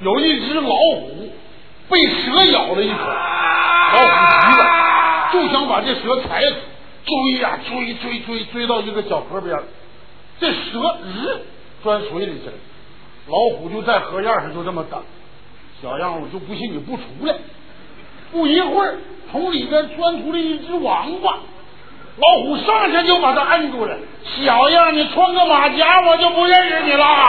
有一只老虎被蛇咬了一口，老虎急了，就想把这蛇踩死，追呀追到一个小河边，这蛇钻水里去了，老虎就在河沿上就这么等，小样我就不信你不出来。不一会儿从里边钻出了一只王八，老虎上去就把他按住了，小样你穿个马甲我就不认识你了。